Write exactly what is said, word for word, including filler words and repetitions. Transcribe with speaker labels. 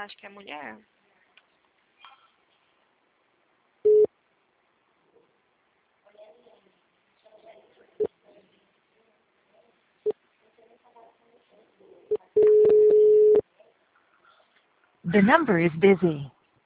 Speaker 1: acho que é mulher.
Speaker 2: The number is busy.